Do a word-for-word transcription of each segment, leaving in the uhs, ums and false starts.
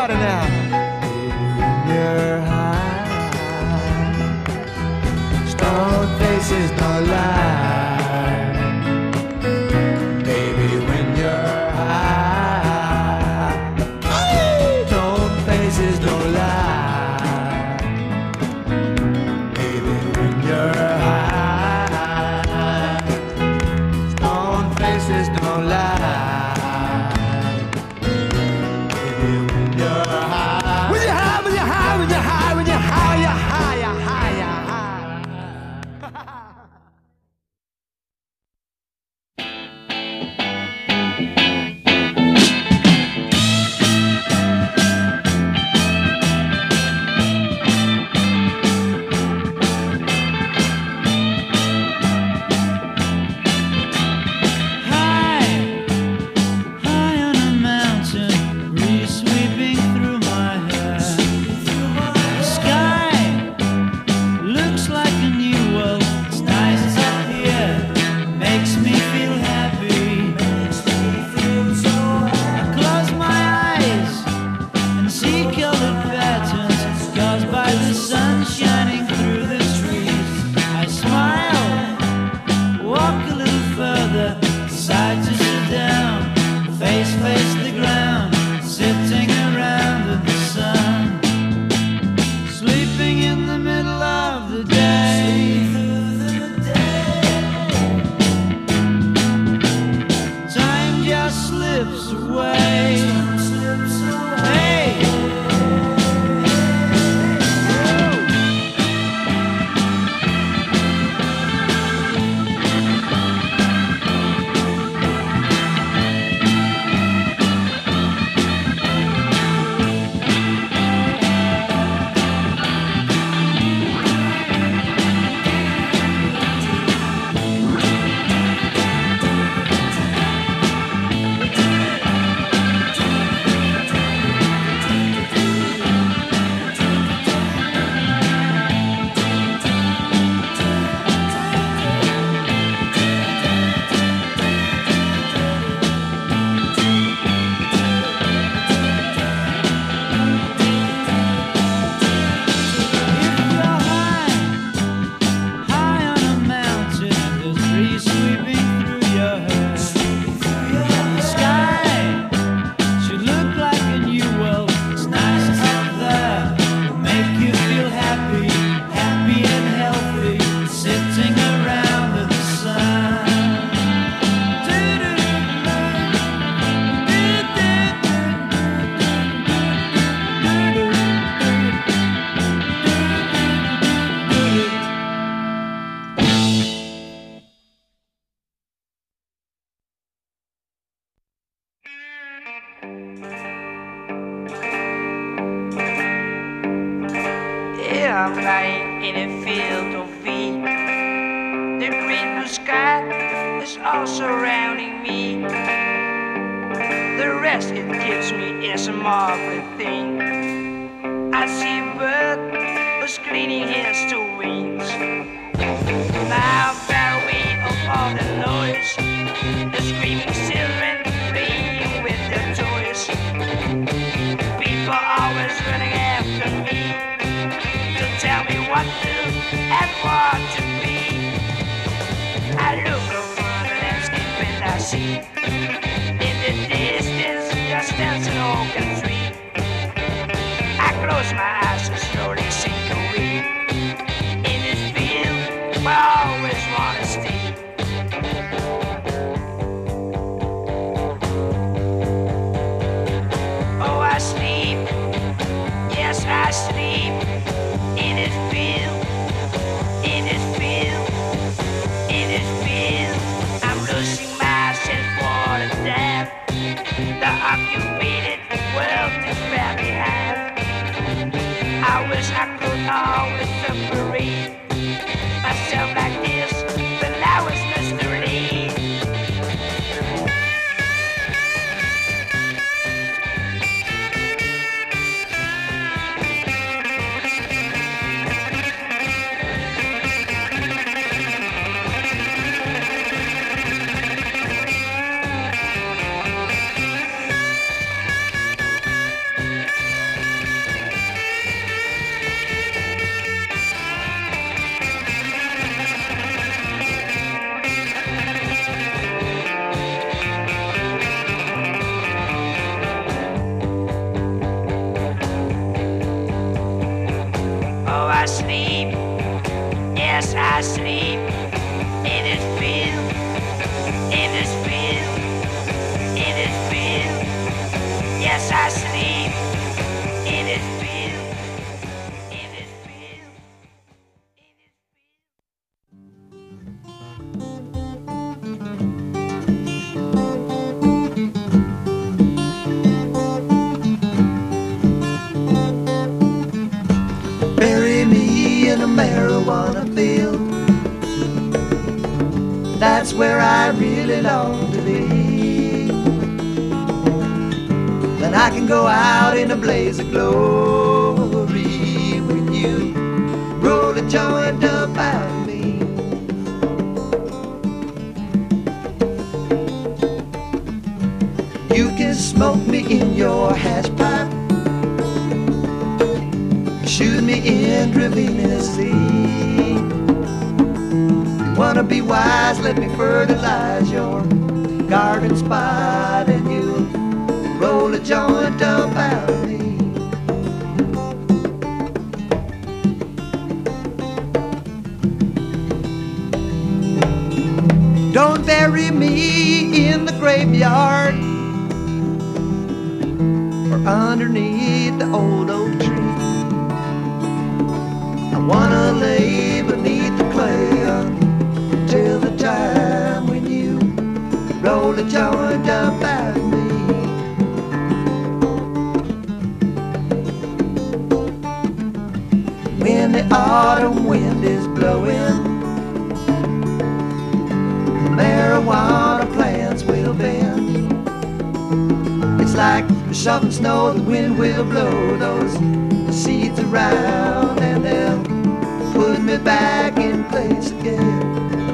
Everybody now. When you're high, stone faces don't lie. Baby, when you're high, stone faces don't lie. Baby, when you're high, stone faces don't lie. I'm lying in a field of wheat. The green blue sky is all surrounding me. The rest it gives me is a marvelous thing. I see a bird who's cleaning his two wings. Now I'm far away of all the noise, the screaming children playing with their toys. People always running after me to tell me what to and what to be. I look over the landscape and I see in the distance just stands an oak tree. I close my eyes and slowly sink away in this field where I always wanna stay. Oh, I sleep, yes I sleep in this field, in this field, in this field. I'm losing myself for the damn, the occupied world is where we have. I sleep in this field, in this field, in this field. Yes, I sleep in this field, in this field, in this field. Bury me in a marijuana field. That's where I really long to be. Then I can go out in a blaze of glory with you. Roll a joint up out of me. You can smoke me in your hash pipe, shoot me intravenously. Wanna be wise, let me fertilize your garden spot, and you roll a joint up out of me. Don't bury me in the graveyard or underneath the old oak tree. I wanna lay beneath the clay till the time when you roll a joint up out of me. When the autumn wind is blowing, marijuana plants will bend. It's like shoveling snow, the wind will blow those seeds around, and they'll put me back in place again.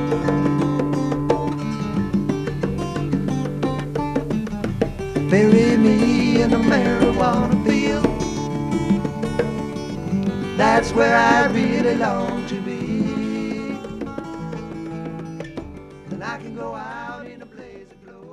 Bury me in a marijuana field. That's where I really long to be. Then I can go out in a blaze of glory.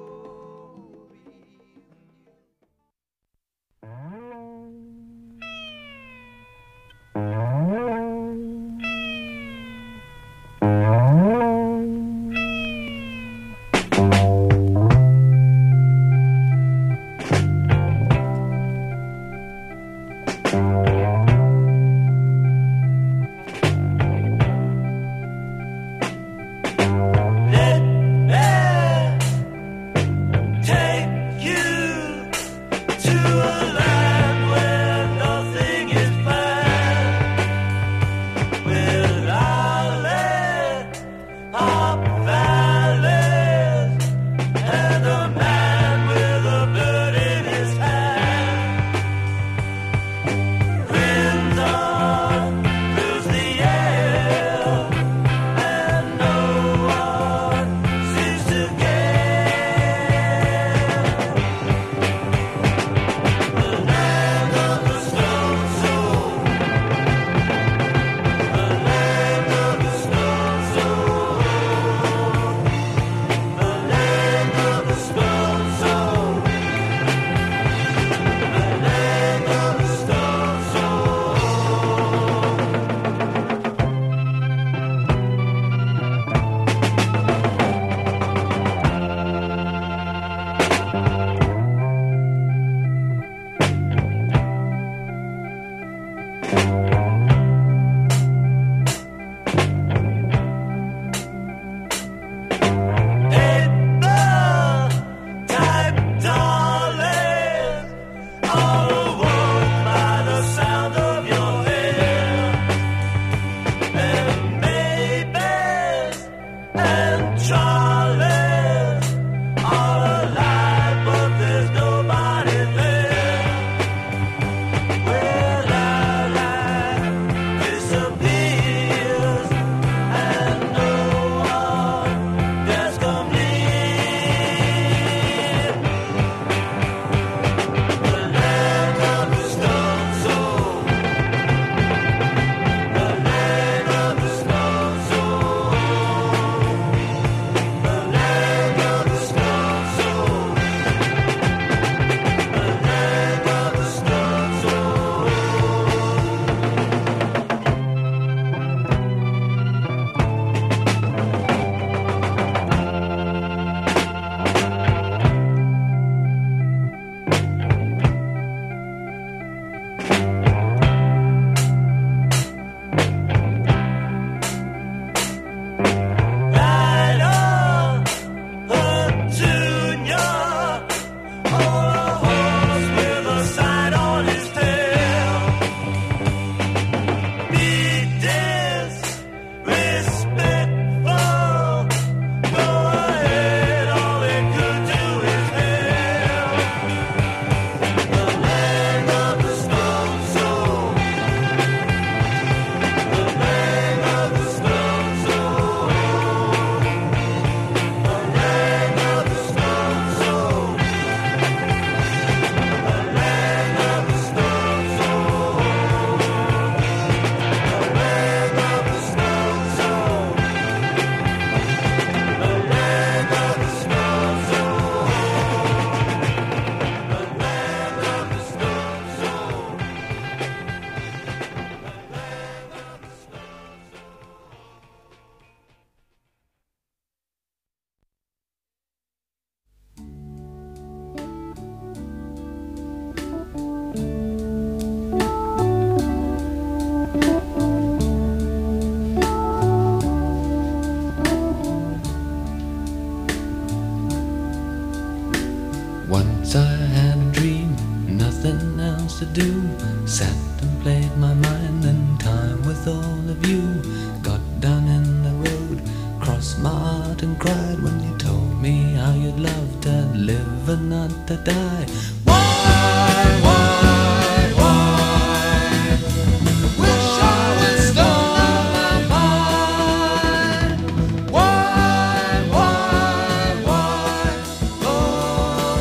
else to do. Sat and played my mind and time with all of you. Got down in the road, crossed my heart and cried when you told me how you'd love to live and not to die. Why, why, why? Wish I was stone on my mind. Why, why, why? Oh,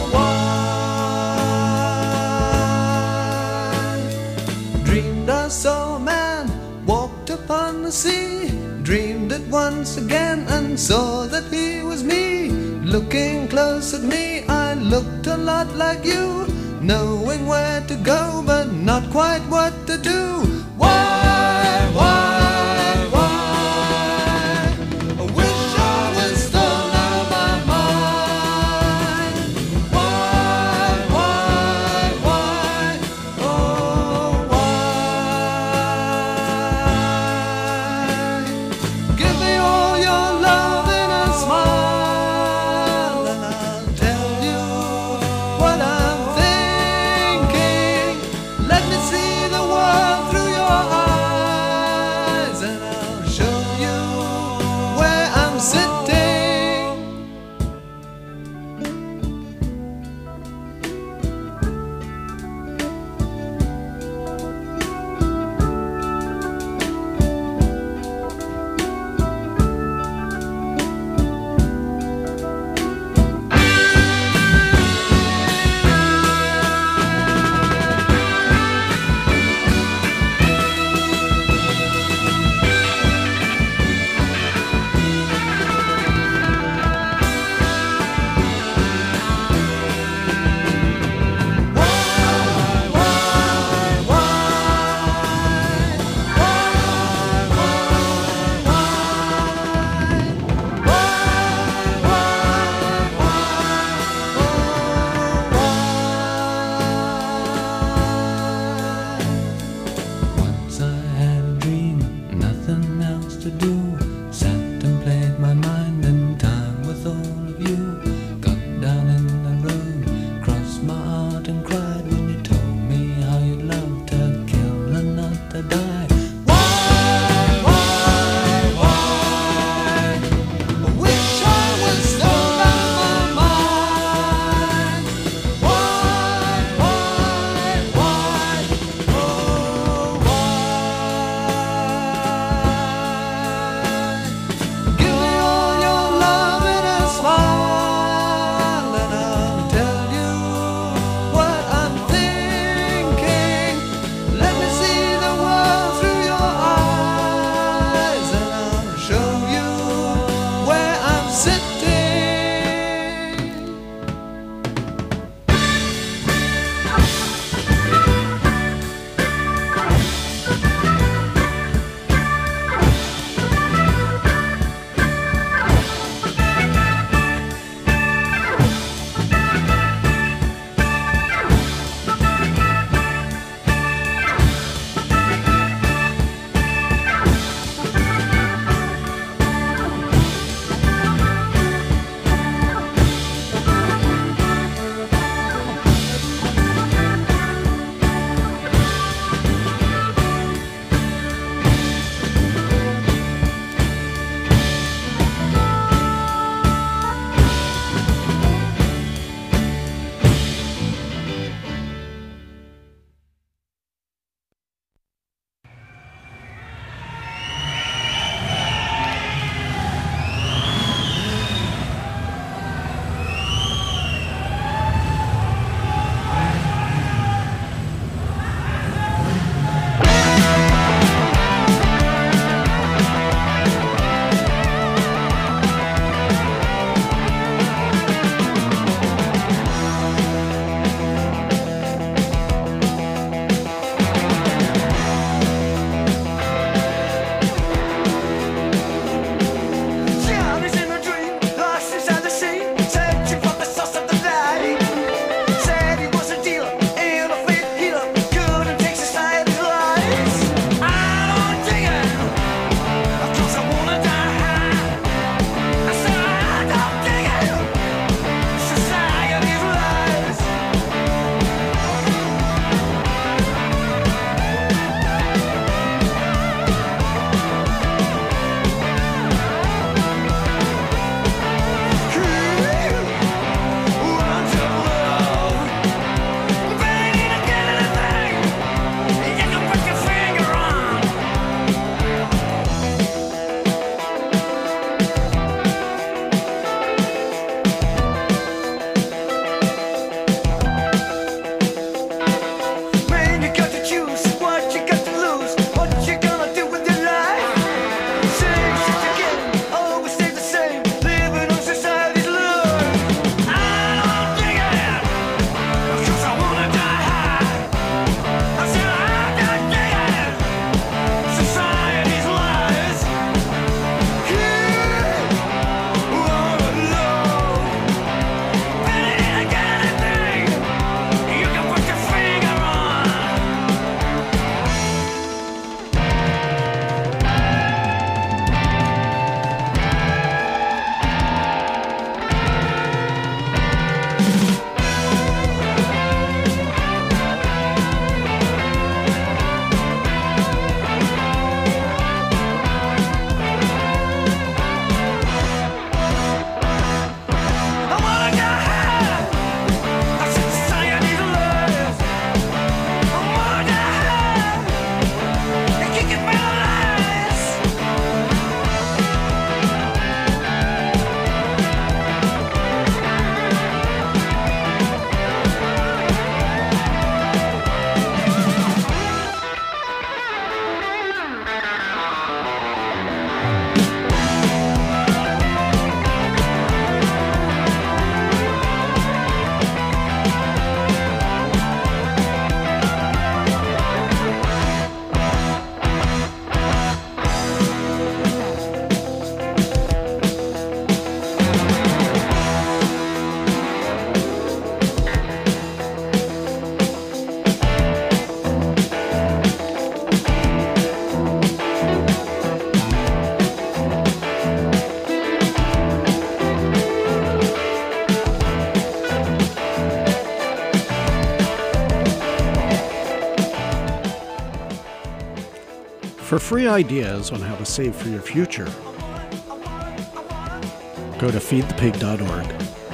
why? Dreamed I saw a man walked upon the sea. Dreamed it once again and saw that he was me. Looking close at me, I looked a lot like you, knowing where to go but not quite what to do. Why, why, why? I wish I was stone out my mind. Why, why, why? Oh, why? Give me all your love in a smile, and I'll tell you what I'm thinking. Let me see the world For free ideas on how to save for your future, go to feed the pig dot org.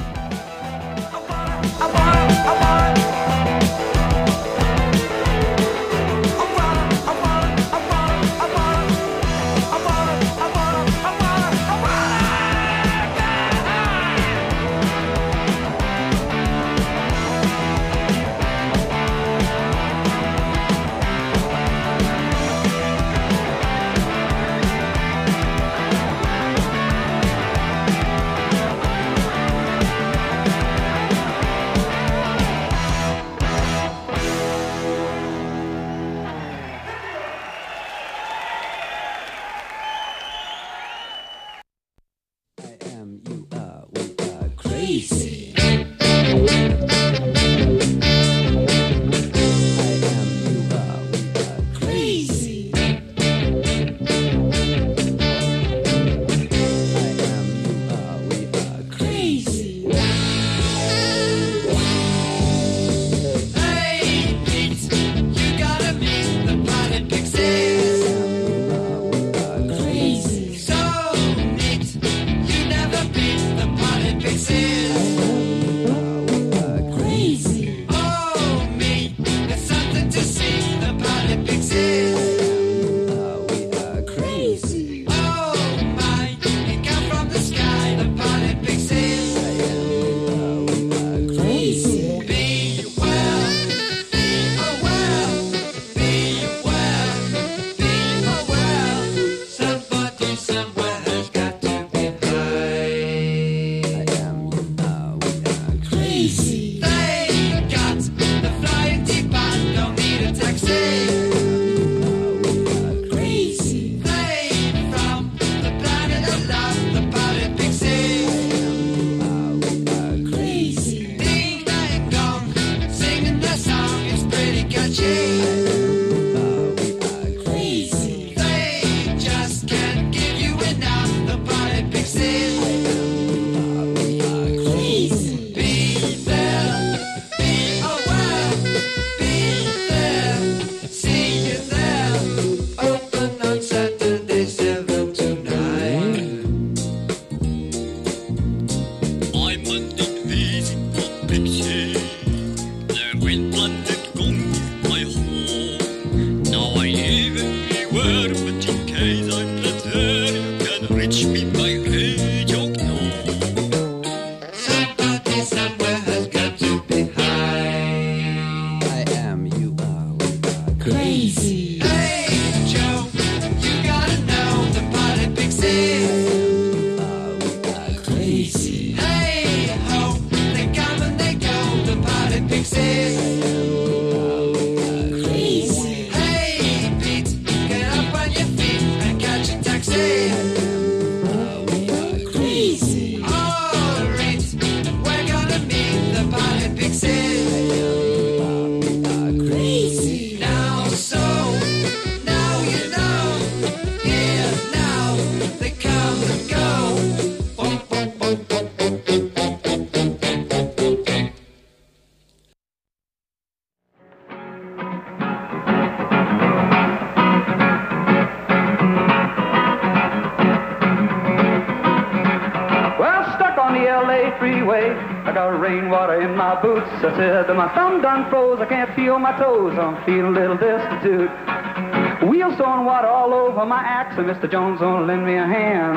I said that my thumb done froze, I can't feel my toes, I'm feeling a little destitute. Wheels throwing water all over my axe, and Mister Jones gonna lend me a hand.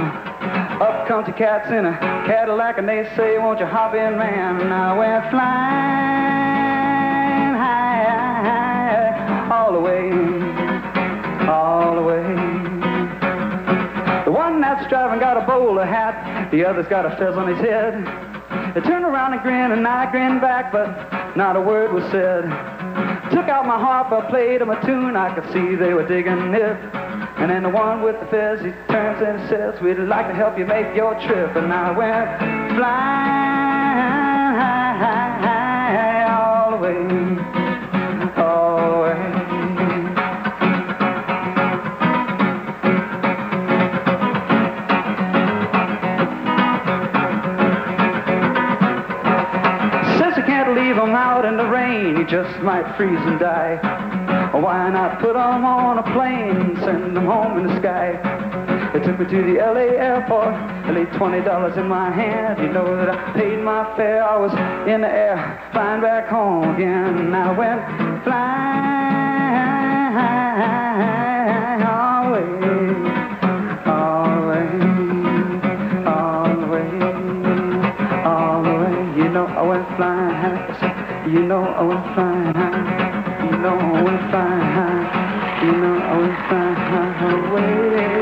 Up comes the cats in a Cadillac, and they say, won't you hop in, man? And I went flying high, high, high, all the way, all the way. The one that's driving got a bowler hat, the other's got a fez on his head. They turned around and grinned, and I grinned back, but not a word was said. Took out my harp, I played them a tune, I could see they were digging it. And then the one with the fez, he turns and says, we'd like to help you make your trip. And I went flying high, high, high, all the way, all the way. Leave him out in the rain, he just might freeze and die. Why not put them on a plane and send them home in the sky? They took me to the L A airport. I laid twenty dollars in my hand. You know that I paid my fare. I was in the air, flying back home again. I went flying all the way, all the way, all the way, all the way. You know I went flying high. You know I went flying high. You know I went flying high. You know I went flying high away.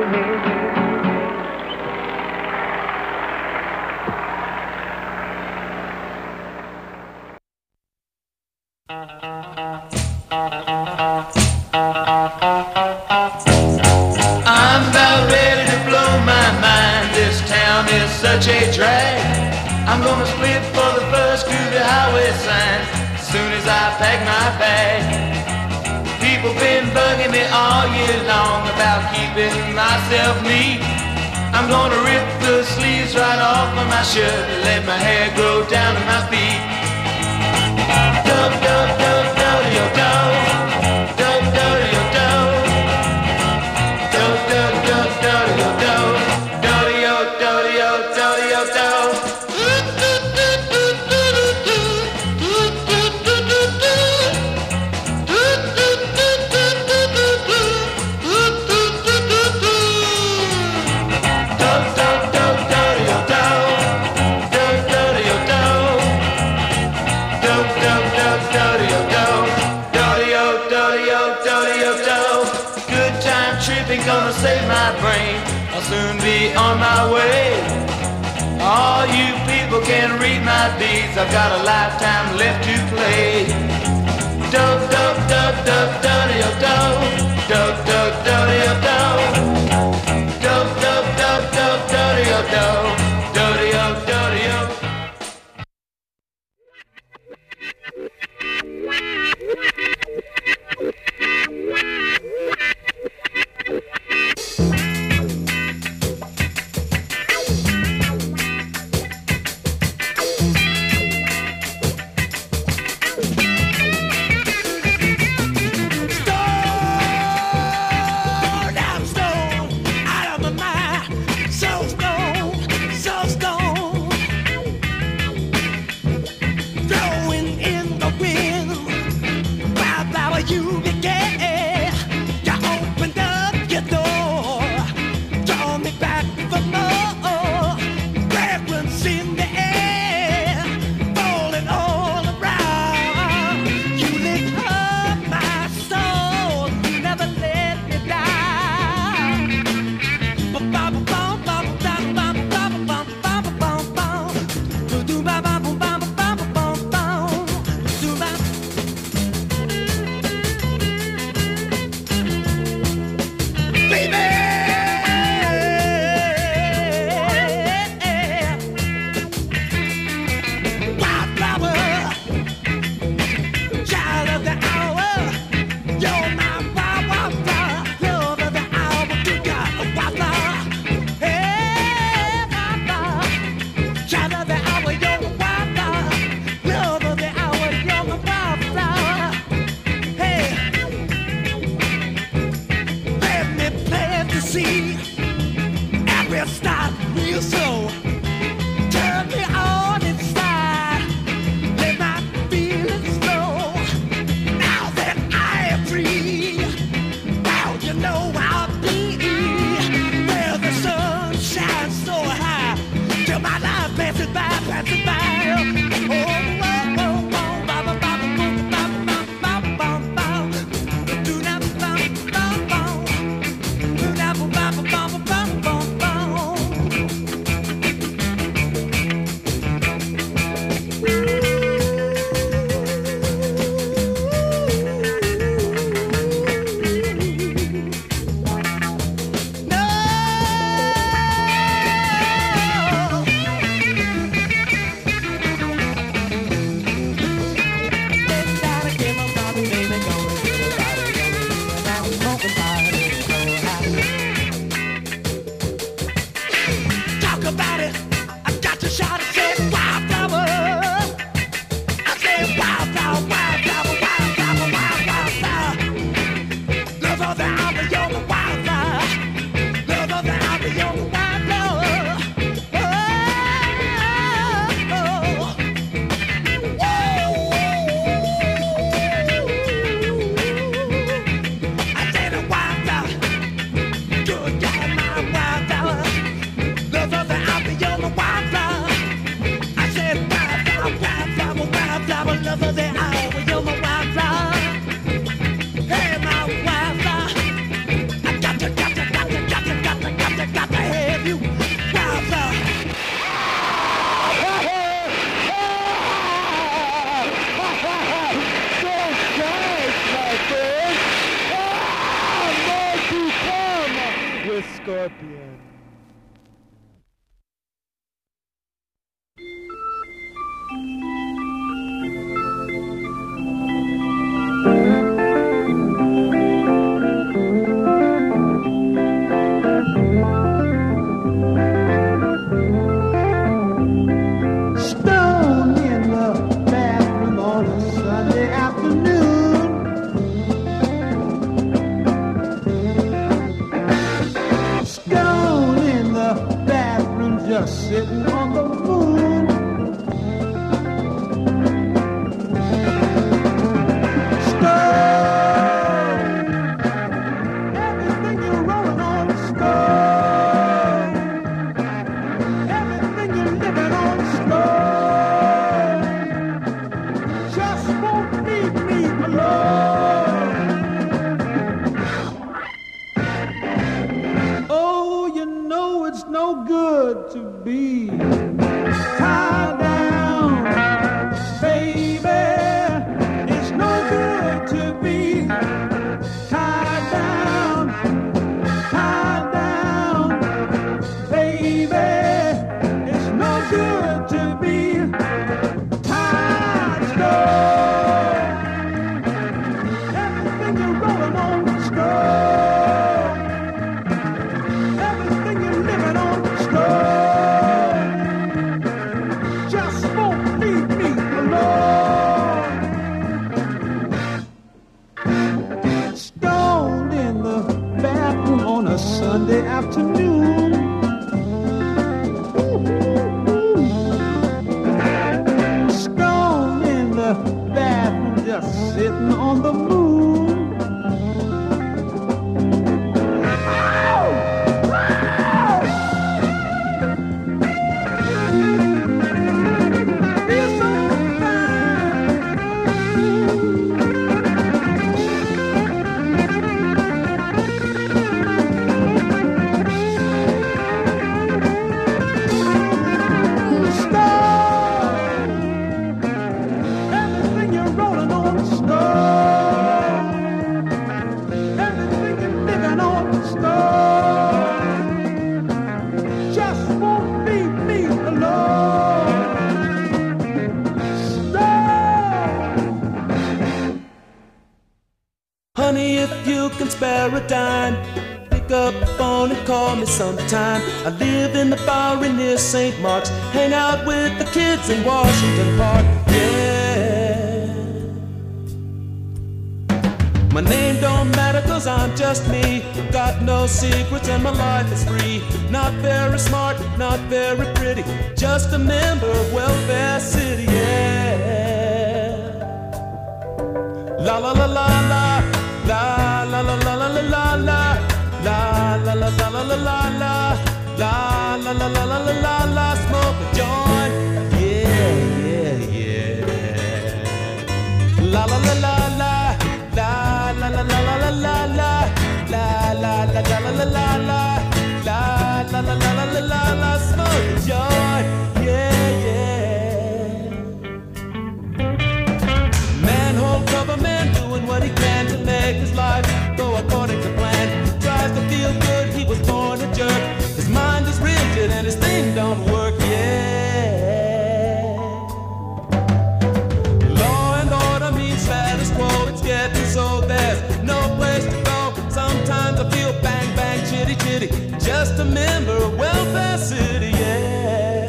I'm about ready to blow my mind. This town is such a drag. I'm gonna split for the first Groovy Highway sign as soon as I pack my bag. People been bugging me all year long about keeping myself neat. I'm gonna rip the sleeves right off of my shirt and let my hair grow down to my feet. Dub, dub, dub, dub, yo, dub. Dub, dub, yo, dub. Dub, dub, dub, dub, yo, dub. Dub, yo, dub, yo, dub, yo, dub. Gonna save my brain, I'll soon be on my way. All you people can read my deeds, I've got a lifetime left to play. Dub, dub, dub, dub, dub, yo, dub. Dub, dub, dub, yo, dub. Dub, dub, dub, dub, dub, yo, dub. Dub, yo, dub, yo. Bum, bum, bum, bum. Scorpion. Stone in the bathroom on a Sunday afternoon. Stone in the bathroom just sitting on the moon. Stone, everything you're rolling on. Stone, everything you're living on. Stone, just won't leave me alone. Oh, you know it's no good to be tied down, baby. It's no good to be tied down, tied down, baby. It's no good to be tied down. Everything you're rolling on is gold. Everything you're living on is gold. Just won't leave me alone. Stoned in the bathroom on a Sunday afternoon. Stoned in the bathroom just sitting on the moon. Feels so Stone, everything you're rolling on is stone. Everything you're living on is stone. Just won't leave me alone. Stone. Honey, if you can spare a dime, pick up the phone and call me sometime. I live in the Bowery near Saint Mark's, hang out with the kids in Washington Park, yeah. My name don't matter cause I'm just me. Got no secrets and my life is free. Not very smart, not very pretty, just a member of Welfare City, yeah. La la la la la, la la la la la la la la, la la la la la la la la, la la la la la la la la, smoke a joint, yeah yeah yeah. La la la la la, la la la la la la la la, la la la la la la la la, la la la la la la la la, smoke a joint, yeah yeah. Manhole cover man doing what he can to make his life go according to plan. Tries to feel good, he was born a jerk. His mind is rigid and his thing don't work, yeah. Law and order means status quo. It's getting so there's no place to go. Sometimes I feel bang bang chitty chitty, just a member of Welfare City, yeah,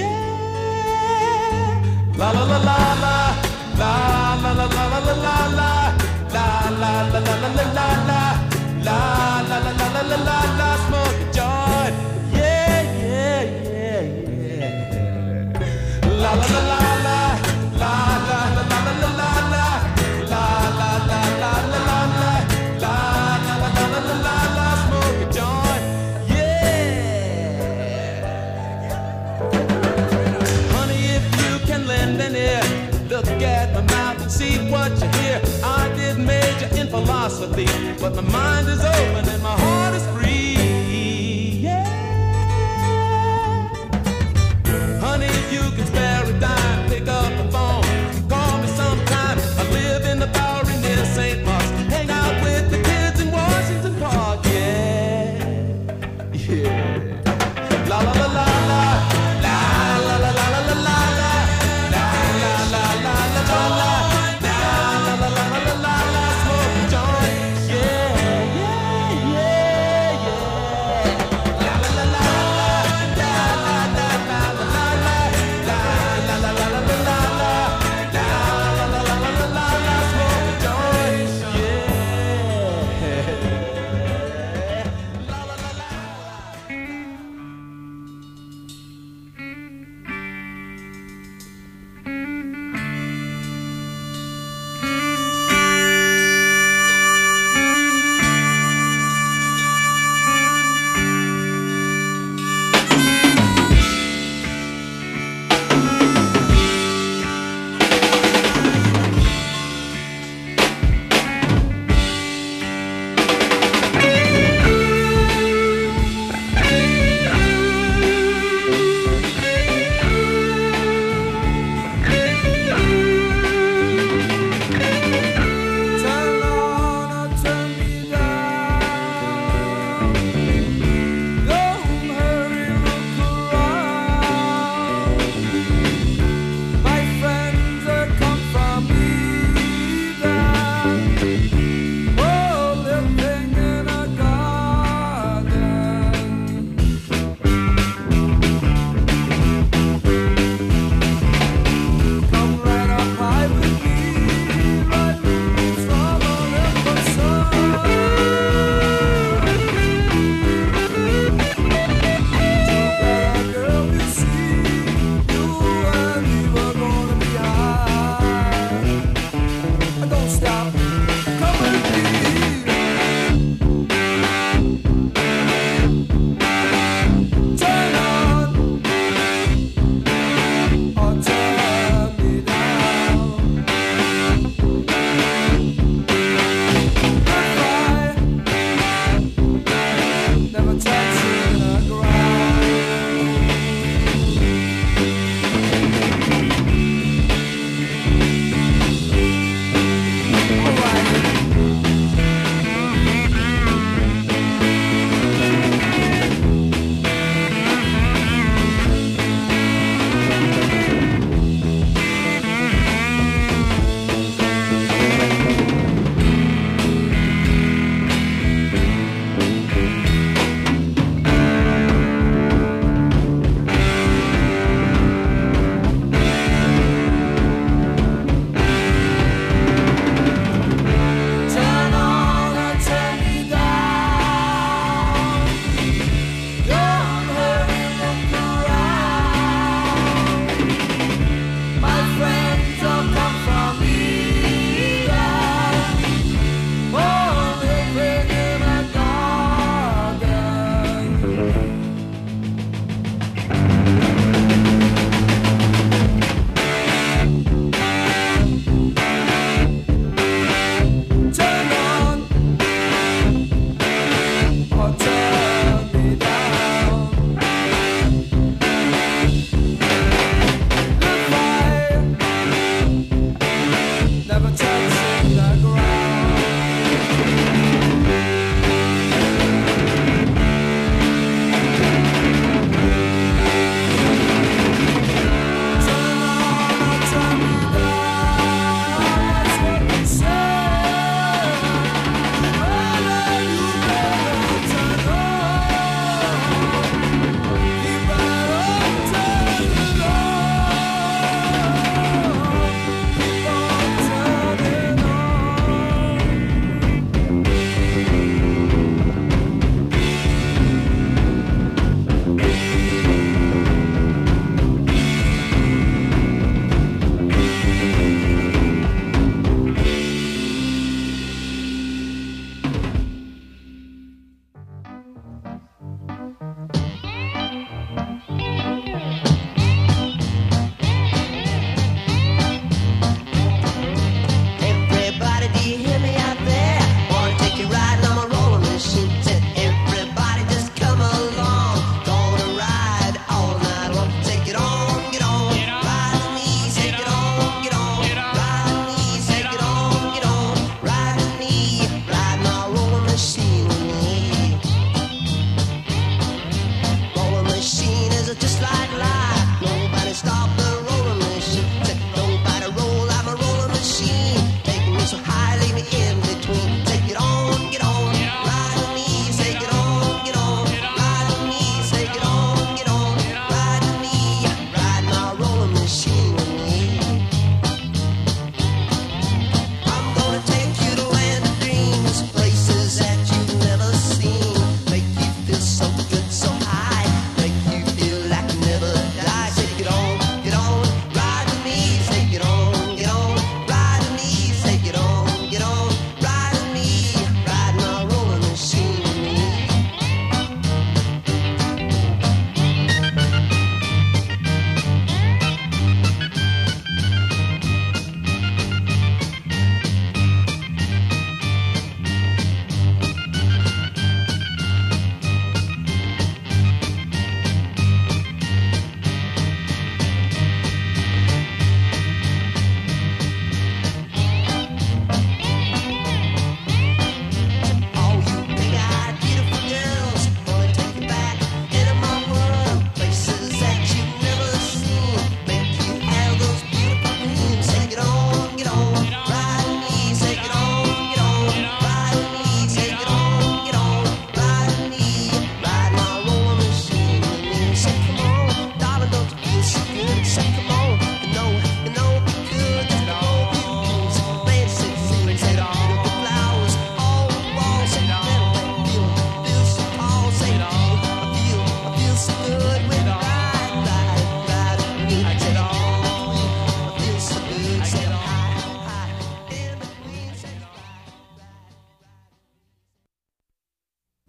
yeah. La la la la la, la la la la la la la la, la la la la la la la la, la la la la la la la la, smoke a joint, yeah yeah yeah yeah. La la la la la, la la la la la la la, la la la la la la la, la la la la la la la, smoke a joint, yeah. Honey, if you can lend an ear, look at my mouth and see what you hear. I did major in philosophy, but my mind is open and my heart is free, yeah. Honey, if you can spare a dime, pick up the phone, call me sometime. I live in the Bowery near Saint Mark's, hang out with the kids in Washington Park, yeah,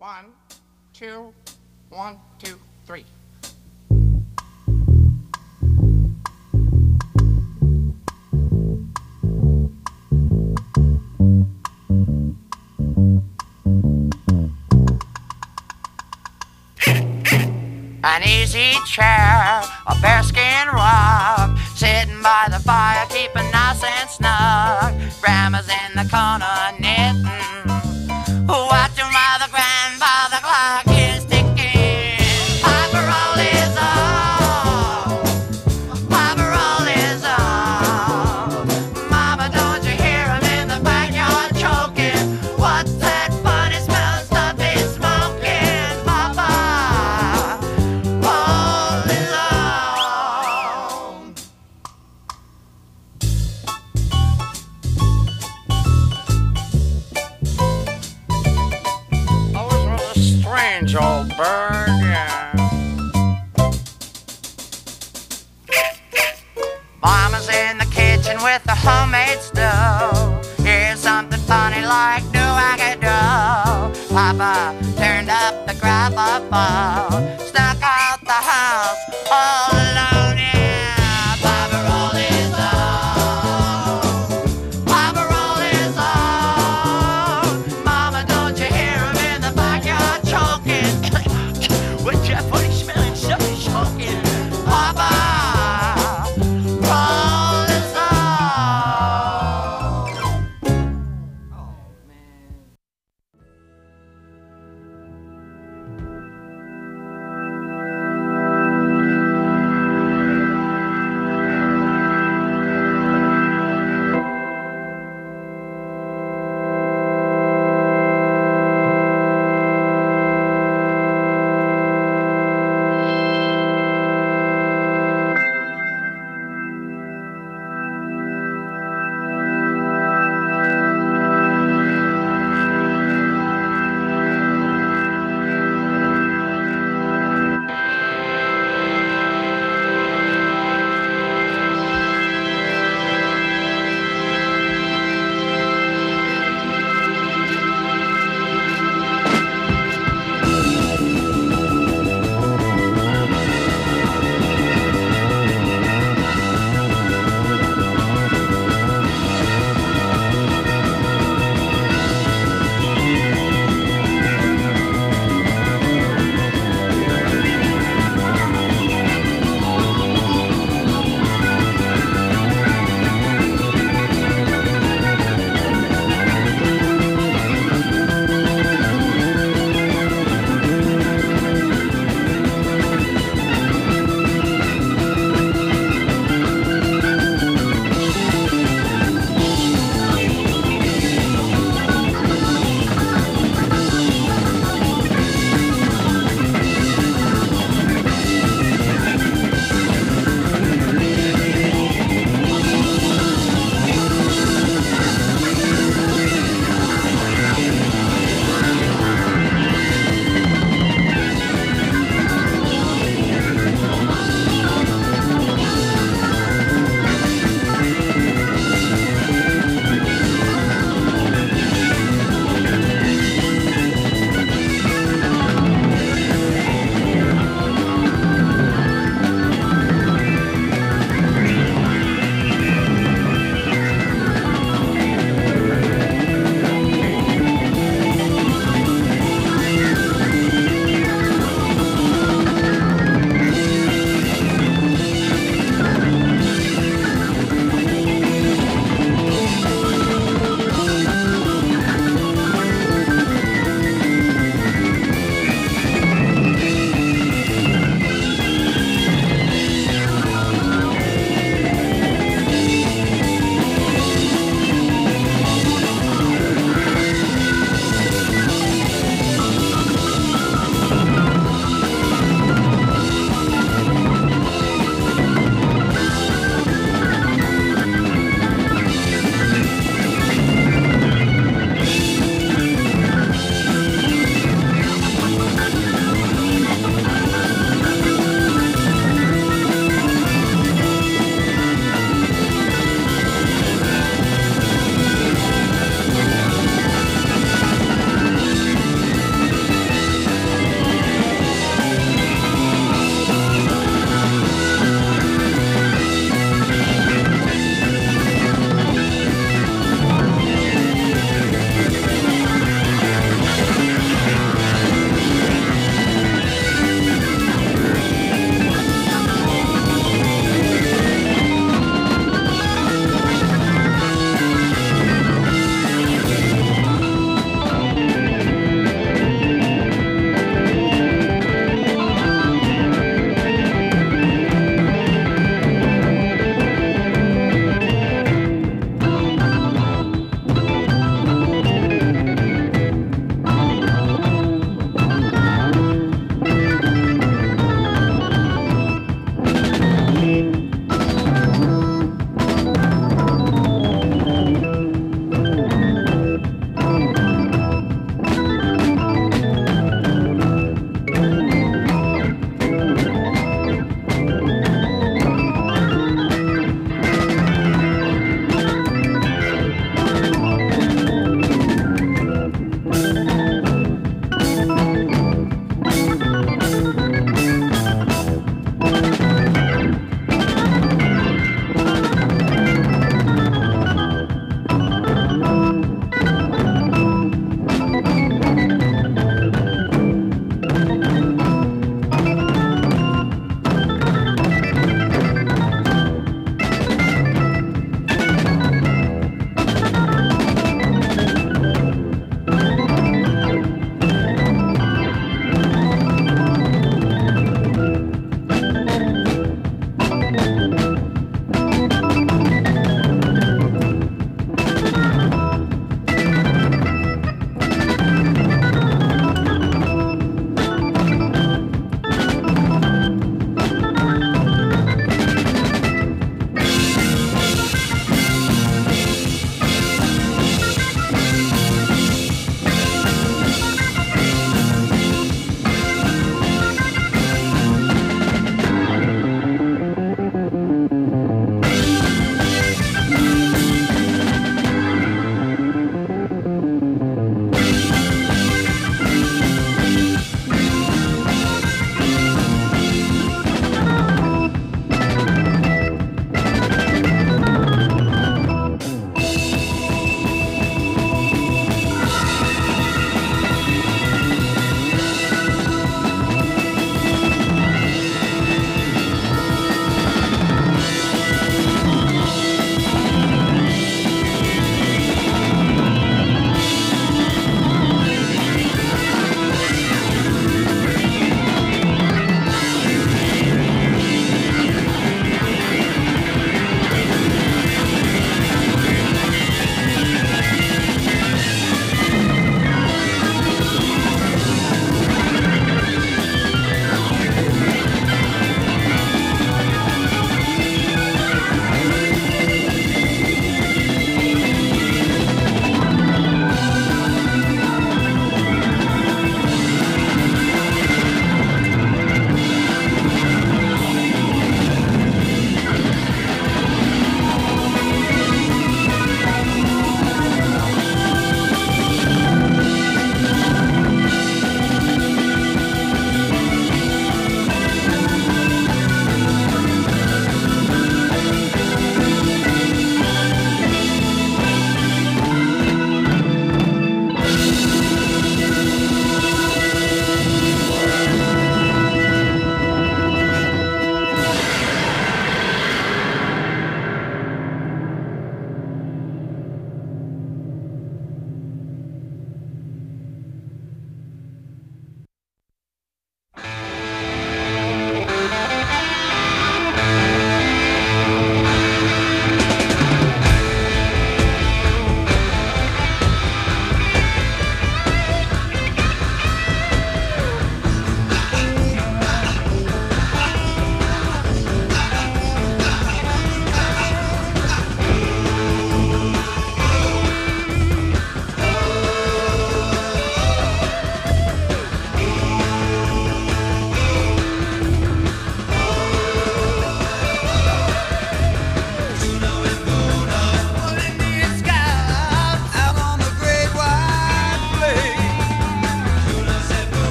One, two, one, two, three. An easy chair, a bearskin rug, sitting by the fire, keeping nice and snug. Grandma's in the corner knitting, watching while the grandfather clock is ticking. Papa roll is on, Papa roll is on. Mama, don't you hear him in the backyard choking? What's that funny smell stuff he's smoking? Papa roll is on. Always was a strange old bird, yeah. Mama's in the kitchen with a homemade stove. Here's something funny like do I get dough. Papa turned up the gramophone, stuck out the house all alone, yeah. Papa roll is on, Papa roll is on. Mama, don't you hear him in the backyard choking? With Jeff, what he's smelling, something choking. Papa roll is on. Oh, man.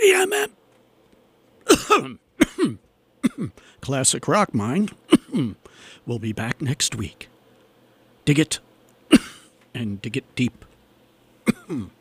C M M Classic Rock Mind will be back next week. Dig it and dig it deep.